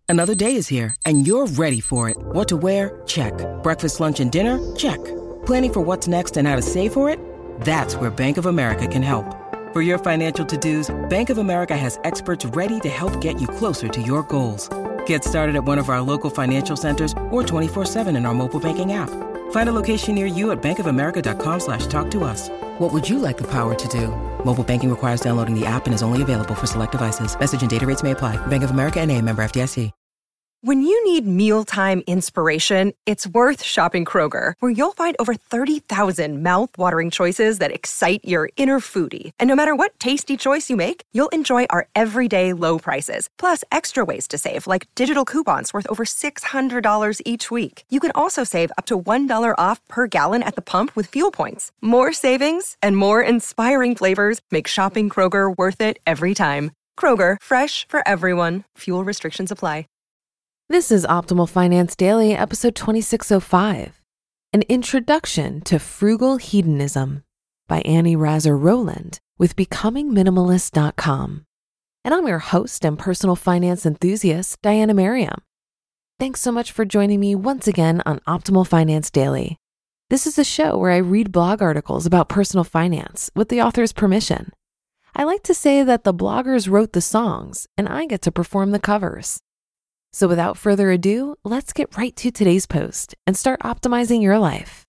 Another day is here, and you're ready for it. What to wear? Check. Breakfast, lunch, and dinner? Check. Planning for what's next and how to save for it? That's where Bank of America can help. For your financial to-dos, Bank of America has experts ready to help get you closer to your goals. Get started at one of our local financial centers or 24/7 in our mobile banking app. Find a location near you at bankofamerica.com/talktous. What would you like the power to do? Mobile banking requires downloading the app and is only available for select devices. Message and data rates may apply. Bank of America N.A., member FDIC. When you need mealtime inspiration, it's worth shopping Kroger, where you'll find over 30,000 mouth-watering choices that excite your inner foodie. And no matter what tasty choice you make, you'll enjoy our everyday low prices, plus extra ways to save, like digital coupons worth over $600 each week. You can also save up to $1 off per gallon at the pump with fuel points. More savings and more inspiring flavors make shopping Kroger worth it every time. Kroger, fresh for everyone. Fuel restrictions apply. This is Optimal Finance Daily, episode 2605, An Introduction to Frugal Hedonism by Annie Razor Rowland with BecomingMinimalist.com. And I'm your host and personal finance enthusiast, Diana Merriam. Thanks so much for joining me once again on Optimal Finance Daily. This is a show where I read blog articles about personal finance with the author's permission. I like to say that the bloggers wrote the songs and I get to perform the covers. So without further ado, let's get right to today's post and start optimizing your life.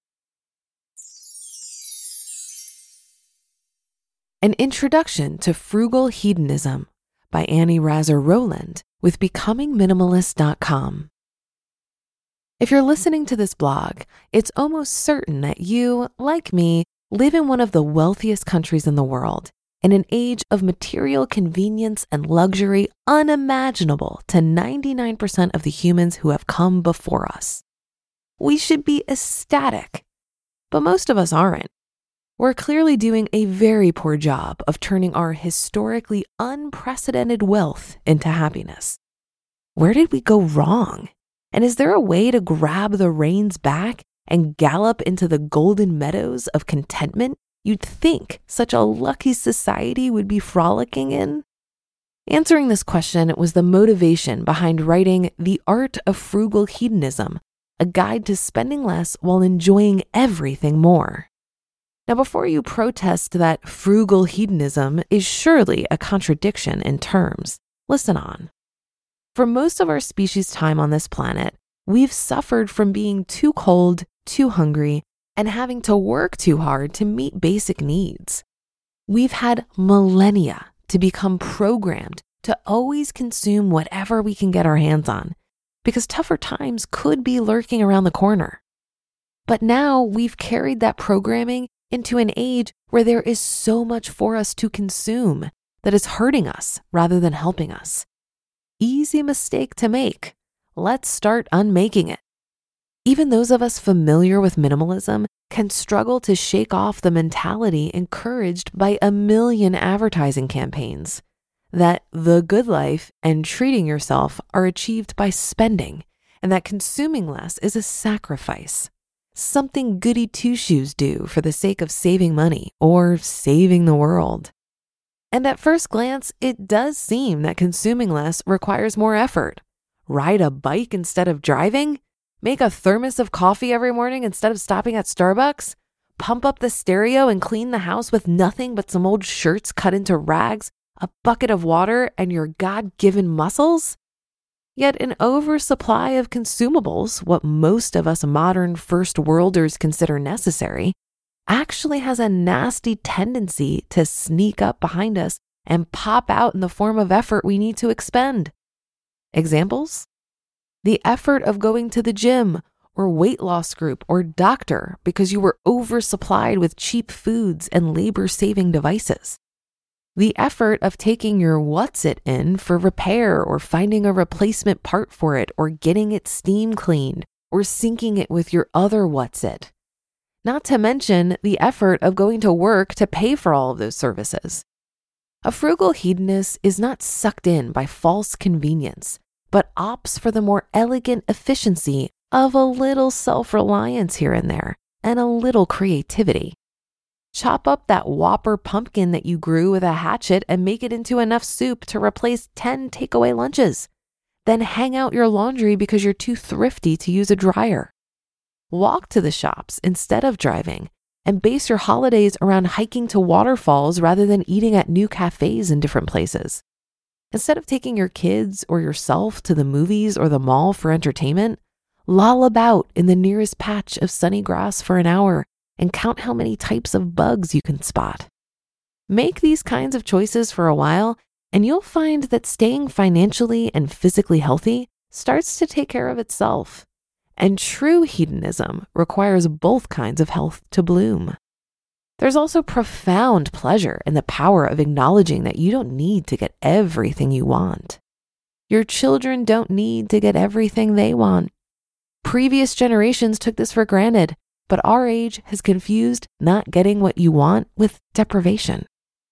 An Introduction to Frugal Hedonism by Annie Razor Rowland with BecomingMinimalist.com. If you're listening to this blog, it's almost certain that you, like me, live in one of the wealthiest countries in the world, in an age of material convenience and luxury unimaginable to 99% of the humans who have come before us. We should be ecstatic, but most of us aren't. We're clearly doing a very poor job of turning our historically unprecedented wealth into happiness. Where did we go wrong? And is there a way to grab the reins back and gallop into the golden meadows of contentment you'd think such a lucky society would be frolicking in? Answering this question was the motivation behind writing The Art of Frugal Hedonism, a guide to spending less while enjoying everything more. Now, before you protest that frugal hedonism is surely a contradiction in terms, listen on. For most of our species' time on this planet, we've suffered from being too cold, too hungry, and having to work too hard to meet basic needs. We've had millennia to become programmed to always consume whatever we can get our hands on, because tougher times could be lurking around the corner. But now we've carried that programming into an age where there is so much for us to consume that is hurting us rather than helping us. Easy mistake to make. Let's start unmaking it. Even those of us familiar with minimalism can struggle to shake off the mentality encouraged by a million advertising campaigns that the good life and treating yourself are achieved by spending, and that consuming less is a sacrifice, something goody two-shoes do for the sake of saving money or saving the world. And at first glance, it does seem that consuming less requires more effort. Ride a bike instead of driving? Make a thermos of coffee every morning instead of stopping at Starbucks? Pump up the stereo and clean the house with nothing but some old shirts cut into rags, a bucket of water, and your God-given muscles? Yet an oversupply of consumables, what most of us modern first worlders consider necessary, actually has a nasty tendency to sneak up behind us and pop out in the form of effort we need to expend. Examples? The effort of going to the gym or weight loss group or doctor because you were oversupplied with cheap foods and labor-saving devices. The effort of taking your what's-it in for repair or finding a replacement part for it or getting it steam cleaned or syncing it with your other what's-it. Not to mention the effort of going to work to pay for all of those services. A frugal hedonist is not sucked in by false convenience, but opts for the more elegant efficiency of a little self-reliance here and there and a little creativity. Chop up that Whopper pumpkin that you grew with a hatchet and make it into enough soup to replace 10 takeaway lunches. then hang out your laundry because you're too thrifty to use a dryer. Walk to the shops instead of driving, and base your holidays around hiking to waterfalls rather than eating at new cafes in different places. Instead of taking your kids or yourself to the movies or the mall for entertainment, loll about in the nearest patch of sunny grass for an hour and count how many types of bugs you can spot. Make these kinds of choices for a while, and you'll find that staying financially and physically healthy starts to take care of itself. And true hedonism requires both kinds of health to bloom. There's also profound pleasure in the power of acknowledging that you don't need to get everything you want. Your children don't need to get everything they want. Previous generations took this for granted, but our age has confused not getting what you want with deprivation.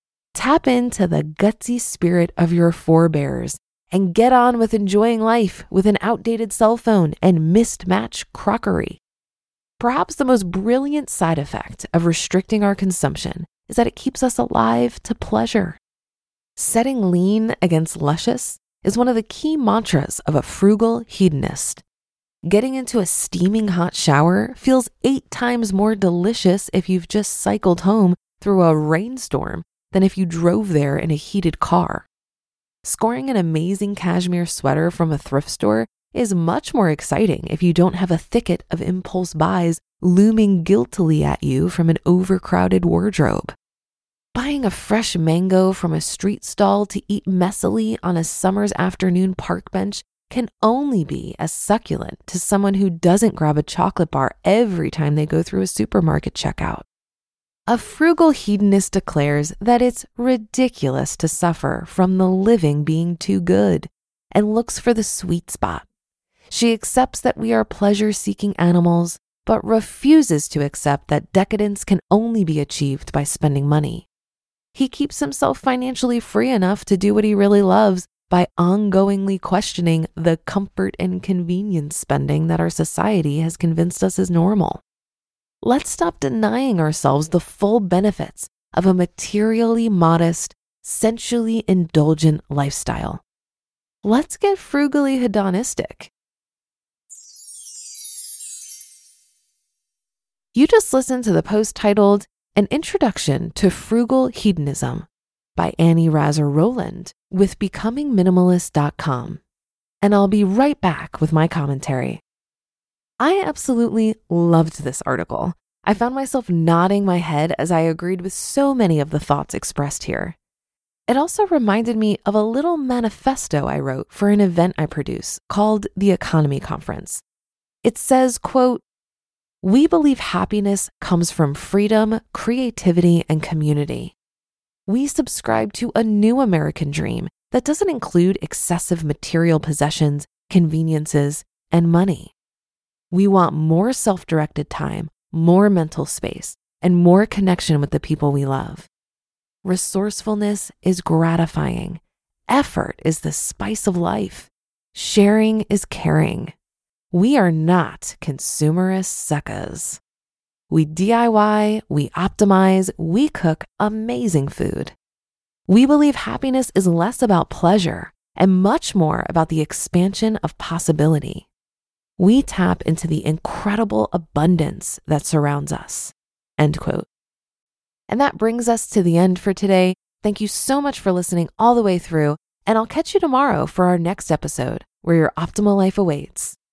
Tap into the gutsy spirit of your forebears and get on with enjoying life with an outdated cell phone and mismatched crockery. Perhaps the most brilliant side effect of restricting our consumption is that it keeps us alive to pleasure. Setting lean against luscious is one of the key mantras of a frugal hedonist. Getting into a steaming hot shower feels 8 times more delicious if you've just cycled home through a rainstorm than if you drove there in a heated car. Scoring an amazing cashmere sweater from a thrift store is much more exciting if you don't have a thicket of impulse buys looming guiltily at you from an overcrowded wardrobe. Buying a fresh mango from a street stall to eat messily on a summer's afternoon park bench can only be as succulent to someone who doesn't grab a chocolate bar every time they go through a supermarket checkout. A frugal hedonist declares that it's ridiculous to suffer from the living being too good and looks for the sweet spot. She accepts that we are pleasure-seeking animals, but refuses to accept that decadence can only be achieved by spending money. He keeps himself financially free enough to do what he really loves by ongoingly questioning the comfort and convenience spending that our society has convinced us is normal. Let's stop denying ourselves the full benefits of a materially modest, sensually indulgent lifestyle. Let's get frugally hedonistic. You just listened to the post titled An Introduction to Frugal Hedonism by Annie Razor Rowland with BecomingMinimalist.com. And I'll be right back with my commentary. I absolutely loved this article. I found myself nodding my head as I agreed with so many of the thoughts expressed here. It also reminded me of a little manifesto I wrote for an event I produce called the Economy Conference. It says, quote, "We believe happiness comes from freedom, creativity, and community. We subscribe to a new American dream that doesn't include excessive material possessions, conveniences, and money. We want more self-directed time, more mental space, and more connection with the people we love. Resourcefulness is gratifying. Effort is the spice of life. Sharing is caring. We are not consumerist suckers. We DIY, we optimize, we cook amazing food. We believe happiness is less about pleasure and much more about the expansion of possibility. We tap into the incredible abundance that surrounds us." End quote. And that brings us to the end for today. Thank you so much for listening all the way through, and I'll catch you tomorrow for our next episode where your optimal life awaits.